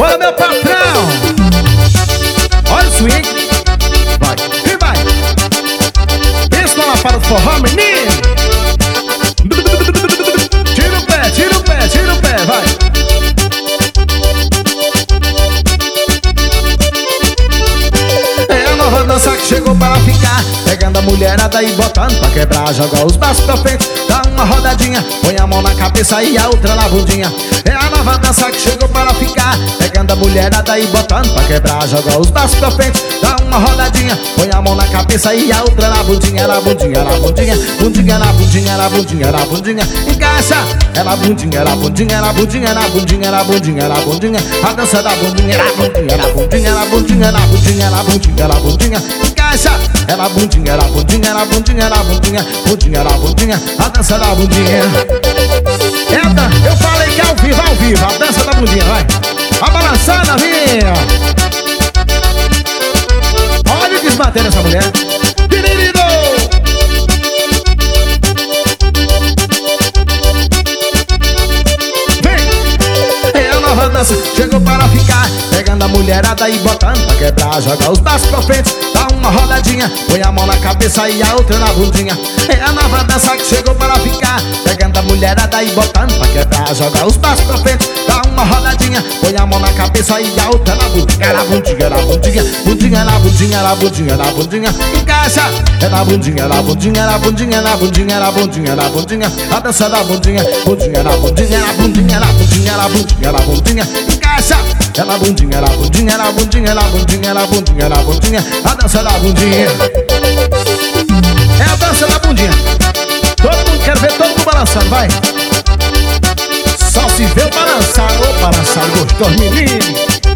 Olha meu patrão, olha o swing. Vai, e vai. Pensa na lapada do forró, menino. Tira o pé, tira o pé, tira o pé, vai. É a nova dança que chegou para ficar, pegando a mulherada e botando pra quebrar. Joga os braços pra frente, dá uma rodadinha, põe a mão na cabeça e a outra na bundinha. É a nova dança que chegou para ficar, pegando a mulherada e botando pra quebrar. Joga os braços pra frente, dá uma rodadinha, põe a mão na cabeça e a outra na bundinha. Na bundinha, na bundinha, bundinha na bundinha, na bundinha, na bundinha. Encaixa, é na bundinha, na bundinha, na bundinha, na bundinha, na bundinha, na bundinha. A dança da bundinha, na bundinha, na bundinha, na bundinha, na bundinha, na bundinha, na bundinha. Encaixa, é na bundinha, na bundinha, na bundinha, na bundinha, bundinha, na bundinha. A dança da bundinha. Eu falei que é ao vivo, a dança da bundinha, vai. A balançada, minha. Olha o desbater dessa mulher. Querido! Vem! É a nova dança, chegou para ficar, pegando a mulherada e botando pra quebrar. Joga os braços pra frente, dá uma rodadinha, põe a mão na cabeça e a outra na bundinha. É a nova dança que chegou para ficar, pegando a mulherada e botando pra quebrar. Joga os braços pra frente, dá uma rodadinha, põe a mão na cabeça e a outra na bundinha. Na bundinha, na bundinha, bundinha na bundinha, na bundinha, na bundinha. Encaixa, é na bundinha, na bundinha, na bundinha, na bundinha, na bundinha, na bundinha. A dança da bundinha, bundinha, na bundinha, na bundinha, na bundinha, na bundinha, na bundinha. Encaixa, é na bundinha, na bundinha, na bundinha, na bundinha, na bundinha, na bundinha. A dança da bundinha. É a dança da bundinha. Todo mundo quer ver todo mundo balançando, vai. Só se vê o balançar, ô balançar gostoso, menino.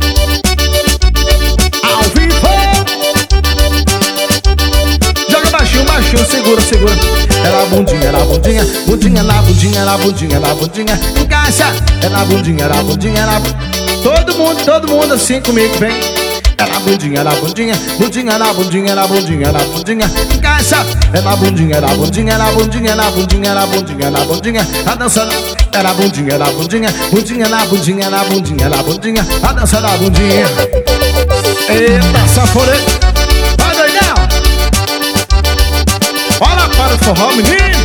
Ao vivo. Joga baixinho, baixinho, segura, segura. É na bundinha, na bundinha, bundinha, na bundinha, na bundinha, na bundinha. Encaixa, é na bundinha, na bundinha, na bundinha. Todo mundo assim comigo, vem. É na bundinha, na bundinha, bundinha, na bundinha, na bundinha, na bundinha. Encaixa, é na bundinha, na bundinha, na bundinha, na bundinha, na bundinha, na bundinha. A dança é na bundinha, na bundinha, bundinha, na bundinha, na bundinha, na bundinha. A dança da bundinha. Eita, sanfoneiro. Vai, doidão. Olha para o forró, menino.